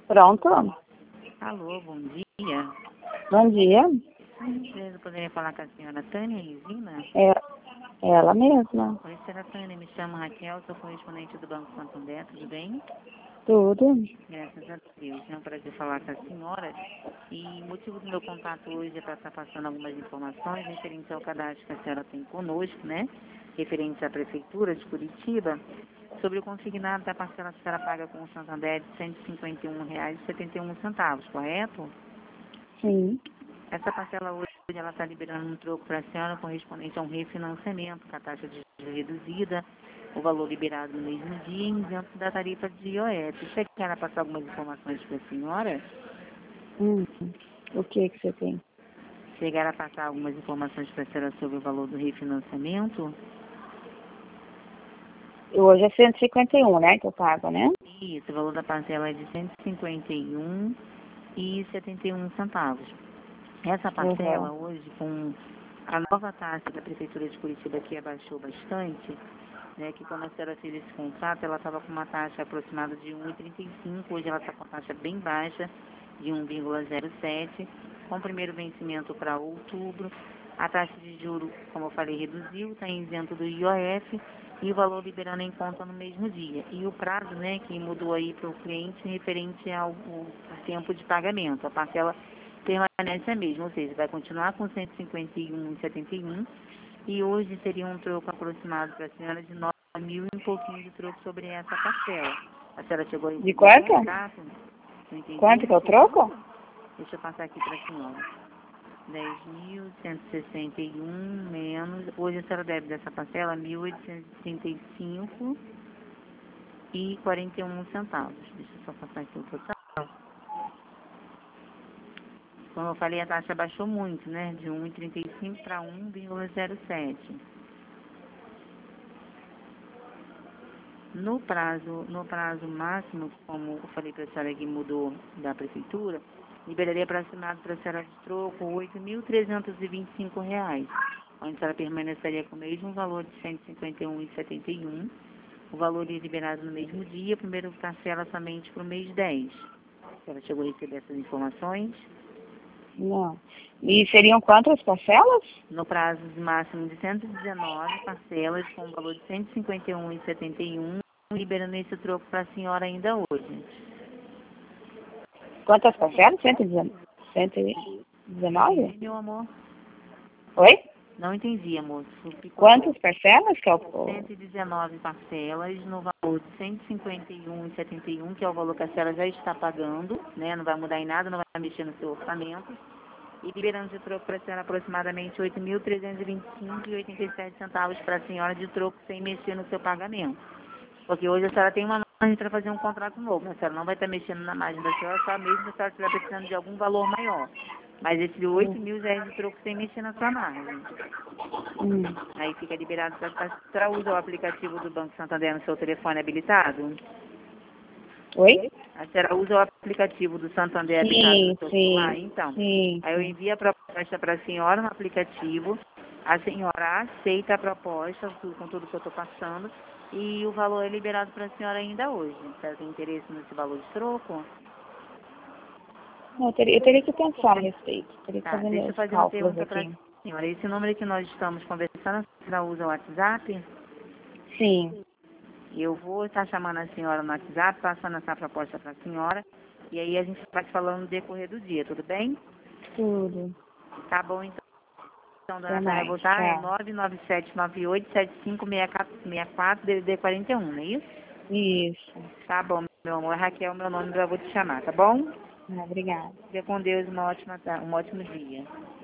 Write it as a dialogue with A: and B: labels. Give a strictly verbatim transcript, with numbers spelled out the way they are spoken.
A: Pronto.
B: Alô, bom dia.
A: Bom dia.
B: Eu poderia falar com a senhora Tânia Resina?
A: É ela mesma.
B: Oi, senhora Tânia, me chamo Raquel, sou correspondente do Banco Santander, tudo bem?
A: Tudo.
B: Graças a Deus. É um prazer falar com a senhora. E o motivo do meu contato hoje é para estar passando algumas informações referentes ao cadastro que a senhora tem conosco, né? Referente à Prefeitura de Curitiba, sobre o consignado da parcela que a senhora paga com o Santander de cento e cinquenta e um reais e setenta e um centavos, correto?
A: Sim.
B: Essa parcela hoje ela está liberando um troco para a senhora correspondente a um refinanciamento com a taxa de juros reduzida, o valor liberado no mesmo dia e isento da tarifa de I O F. Você quer passar algumas informações para a senhora?
A: Hum. O que que você tem?
B: Chegar a passar algumas informações para a senhora sobre o valor do refinanciamento?
A: Hoje é cento e cinquenta e um, né, que eu pago, né?
B: Isso, o valor da parcela é de cento e cinquenta e um reais e setenta e um centavos. Essa parcela
A: Uhum.
B: hoje, com a nova taxa da Prefeitura de Curitiba, que abaixou bastante, né, que quando a senhora fez esse contrato, ela estava com uma taxa aproximada de um vírgula trinta e cinco, hoje ela está com uma taxa bem baixa, de um vírgula zero sete, com o primeiro vencimento para outubro. A taxa de juros, como eu falei, reduziu, está isento do I O F e o valor liberando em conta no mesmo dia. E o prazo, né, que mudou aí para o cliente referente ao, ao tempo de pagamento. A parcela permanece a mesma, ou seja, vai continuar com cento e cinquenta e um reais e setenta e um e hoje seria um troco aproximado para a senhora de nove mil e um pouquinho de troco sobre essa parcela. A senhora chegou a
A: De
B: receber o
A: quanto?
B: contrato? Não entendi.
A: Quanto que eu troco?
B: Deixa eu passar aqui para a senhora. dez mil cento e sessenta e um menos, hoje a senhora deve dessa parcela mil oitocentos e trinta e cinco e quarenta e um centavos. Deixa eu só passar aqui o total. Como eu falei, a taxa baixou muito, né? De um vírgula trinta e cinco para um vírgula zero sete. No prazo, no prazo máximo, como eu falei para a senhora que mudou da prefeitura, liberaria aproximado para a senhora de troco oito mil trezentos e vinte e cinco reais, onde a senhora permaneceria com o mesmo valor de cento e cinquenta e um reais e setenta e um. O valor é liberado no mesmo dia, primeiro parcela somente para o mês dez. A senhora chegou a receber essas informações?
A: Não. E seriam quantas parcelas?
B: No prazo máximo de cento e dezenove parcelas, com o valor de cento e cinquenta e um reais e setenta e um, liberando esse troco para a senhora ainda hoje.
A: Quantas parcelas? cento e dezenove?
B: Entendi, meu amor.
A: Oi?
B: Não entendi, amor.
A: Quantas parcelas que é o...
B: cento e dezenove parcelas no valor de cento e cinquenta e um reais e setenta e um, que é o valor que a senhora já está pagando, né? Não vai mudar em nada, não vai mexer no seu orçamento. E liberando de troco para a senhora aproximadamente oito mil trezentos e vinte e cinco reais e oitenta e sete centavos para a senhora de troco sem mexer no seu pagamento. Porque hoje a senhora tem uma margem para fazer um contrato novo, né? A senhora não vai estar mexendo na margem da senhora, só mesmo se a senhora estiver precisando de algum valor maior. Mas esse oito mil já é de troco sem mexer na sua margem.
A: Hum.
B: Aí fica liberado para a senhora usa o aplicativo do Banco Santander no seu telefone habilitado?
A: Oi?
B: A senhora usa o aplicativo do Santander habilitado
A: Sim,
B: no seu
A: sim,
B: celular? Então,
A: sim,
B: aí eu
A: sim.
B: envio a proposta para a senhora no aplicativo, a senhora aceita a proposta tu- com tudo que eu estou passando e o valor é liberado para a senhora ainda hoje. A senhora tem interesse nesse valor de troco?
A: Não, eu, teria, eu teria que pensar a respeito. Teria que
B: Tá,
A: fazer
B: deixa eu
A: meus
B: fazer uma
A: cálculos
B: pergunta para
A: aqui.
B: a senhora. Esse número que nós estamos conversando, a senhora usa o WhatsApp?
A: Sim.
B: Eu vou estar chamando a senhora no WhatsApp, passando essa proposta para a senhora, e aí a gente vai falando no decorrer do dia, tudo bem?
A: Tudo.
B: Tá bom, então. Então,
A: Até
B: dona Tânia,
A: mais.
B: voltar é
A: Tchau.
B: nove nove sete nove oito sete cinco seis quatro D D D quarenta e um, não é isso?
A: Isso.
B: Tá bom, meu amor. Raquel, meu nome, eu vou te chamar, tá bom?
A: Ah, obrigada.
B: Fica com Deus, uma ótima, ta- um ótimo dia.